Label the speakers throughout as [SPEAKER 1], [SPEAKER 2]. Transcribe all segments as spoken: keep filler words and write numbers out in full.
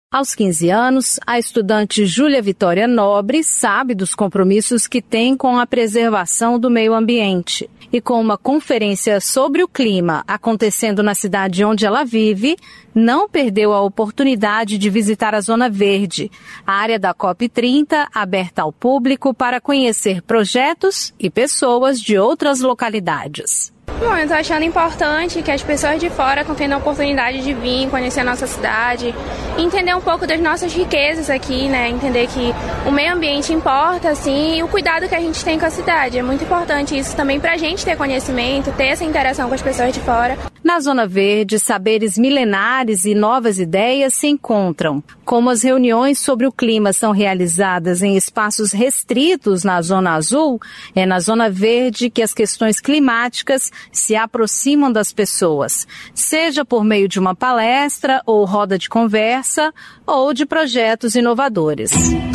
[SPEAKER 1] Aos quinze anos, a estudante Júlia Vitória Nobre sabe dos compromissos que tem com a preservação do meio ambiente. E com uma conferência sobre o clima acontecendo na cidade onde ela vive, não perdeu a oportunidade de visitar a Zona Verde, a área da COP trinta aberta ao público para conhecer projetos e pessoas de outras localidades.
[SPEAKER 2] Bom, eu estou achando importante que as pessoas de fora estão tendo a oportunidade de vir conhecer a nossa cidade, entender um pouco das nossas riquezas aqui, né? Entender que o meio ambiente importa, assim, e o cuidado que a gente tem com a cidade. É muito importante isso também para a gente ter conhecimento, ter essa interação com as pessoas de fora.
[SPEAKER 1] Na Zona Verde, saberes milenares e novas ideias se encontram. Como as reuniões sobre o clima são realizadas em espaços restritos na Zona Azul, é na Zona Verde que as questões climáticas se aproximam das pessoas, seja por meio de uma palestra ou roda de conversa ou de projetos inovadores.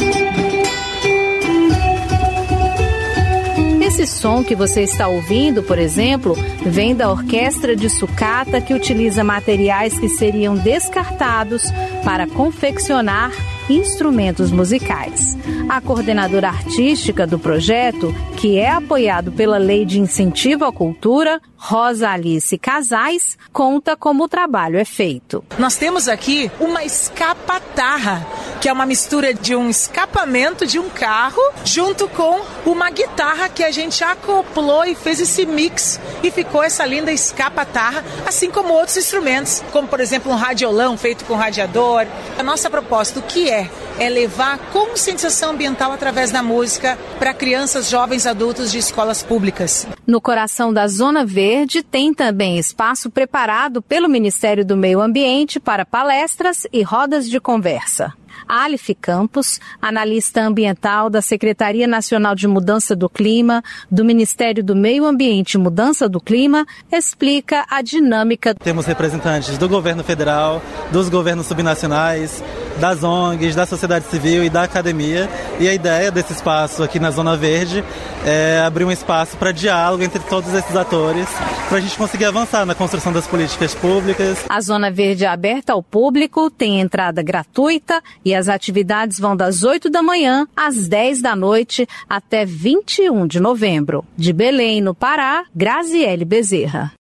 [SPEAKER 1] Esse som que você está ouvindo, por exemplo, vem da orquestra de sucata que utiliza materiais que seriam descartados para confeccionar instrumentos musicais. A coordenadora artística do projeto, que é apoiado pela Lei de Incentivo à Cultura, Rosa Alice Casais, conta como o trabalho é feito.
[SPEAKER 3] Nós temos aqui uma escapatarra, que é uma mistura de um escapamento de um carro junto com uma guitarra que a gente acoplou e fez esse mix e ficou essa linda escapatarra, assim como outros instrumentos, como por exemplo um radiolão feito com radiador. A nossa proposta, o que é? É levar conscientização ambiental através da música para crianças, jovens, adultos de escolas públicas.
[SPEAKER 1] No coração da Zona Verde tem também espaço preparado pelo Ministério do Meio Ambiente para palestras e rodas de conversa. Alif Campos, analista ambiental da Secretaria Nacional de Mudança do Clima, do Ministério do Meio Ambiente e Mudança do Clima, explica a dinâmica.
[SPEAKER 4] Temos representantes do governo federal, dos governos subnacionais, das O N Gs, da sociedade civil e da academia. E a ideia desse espaço aqui na Zona Verde é abrir um espaço para diálogo entre todos esses atores, para a gente conseguir avançar na construção das políticas públicas.
[SPEAKER 1] A Zona Verde é aberta ao público, tem entrada gratuita e as atividades vão das oito da manhã às dez da noite até vinte e um de novembro. De Belém, no Pará, Graziele Bezerra.